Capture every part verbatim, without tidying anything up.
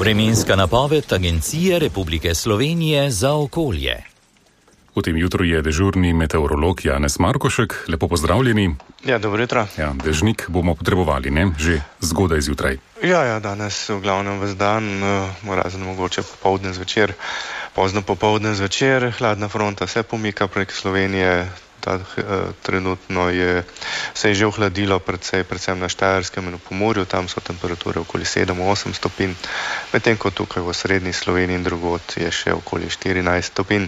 Vremenska napoved Agencije Republike Slovenije za okolje. V tem jutru je dežurni meteorolog Janez Markošek. Lepo pozdravljeni. Ja, dobro jutro. Ja, dežnik bomo potrebovali, ne? Že zgodaj zjutraj. Ja, ja, danes v glavnem ves dan, uh, razen mogoče popoldne zvečer, pozno popoldne zvečer, hladna fronta se pomika prek Slovenije. Ta, uh, trenutno je, se je že ohladilo predvsej, predvsem na Štajerskem in v Pomurju, tam so temperature okoli sedem osem stopinj, medtem ko tukaj v srednji Sloveniji in drugod je še okoli štirinajst stopinj.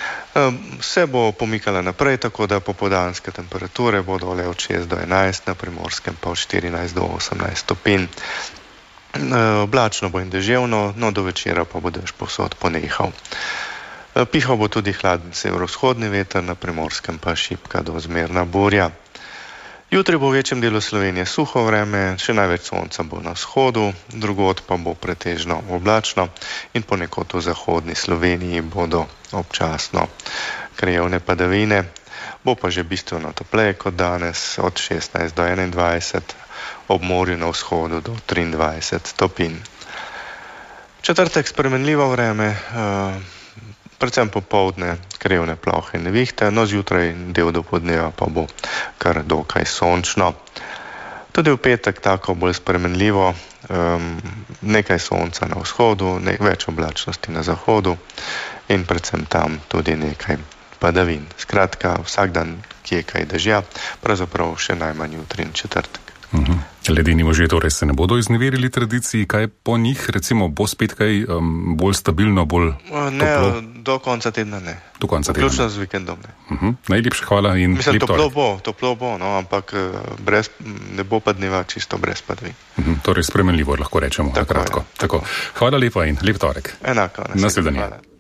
Se bo pomikala naprej, tako da popoldanske temperature bodo le od šest do enajst, na Primorskem pa od štirinajst do osemnajst stopinj. Oblačno bo in deževno, no do večera pa bo dež povsod ponehal. Pihal bo tudi hladen severovzhodni veter, na Primorskem pa šibka do zmerna burja. Jutri bo v večjem delu Slovenije suho vreme, še največ sonca bo na vzhodu, drugod pa bo pretežno oblačno in ponekod v zahodni Sloveniji bodo občasno krajevne padavine. Bo pa že bistveno topleje kot danes, od šestnajst do enaindvajset, ob morju na vzhodu do triindvajset stopinj. Četrtek spremenljivo vreme, predvsem popoldne krajevne plohe in nevihte, no zjutraj del dopoldneva pa bo kar dokaj sončno. Tudi v petek tako bolj spremenljivo, um, nekaj sonca na vzhodu, ne, več oblačnosti na zahodu in predvsem tam tudi nekaj padavin. Skratka, vsak dan kje kaj dežja, pravzaprav še najmanj jutri in četrtek. Uh-huh. Ledeni možje torej se ne bodo izneverili tradiciji, kaj po njih, recimo, bo spet kaj um, bolj stabilno, bolj ne, toplo? Do konca tedna ne. Do konca tedna. Vključno z vikendom ne. Uh-huh. Najlepša hvala in Mislim, lep toplo torek. bo, toplo bo, no, ampak brez, ne bo pa dneva čisto brez padavin. Uh-huh. Torej spremenljivo lahko rečemo. Tako, kratko. Tako. Hvala lepa in lep torek. Enako. Naslednje.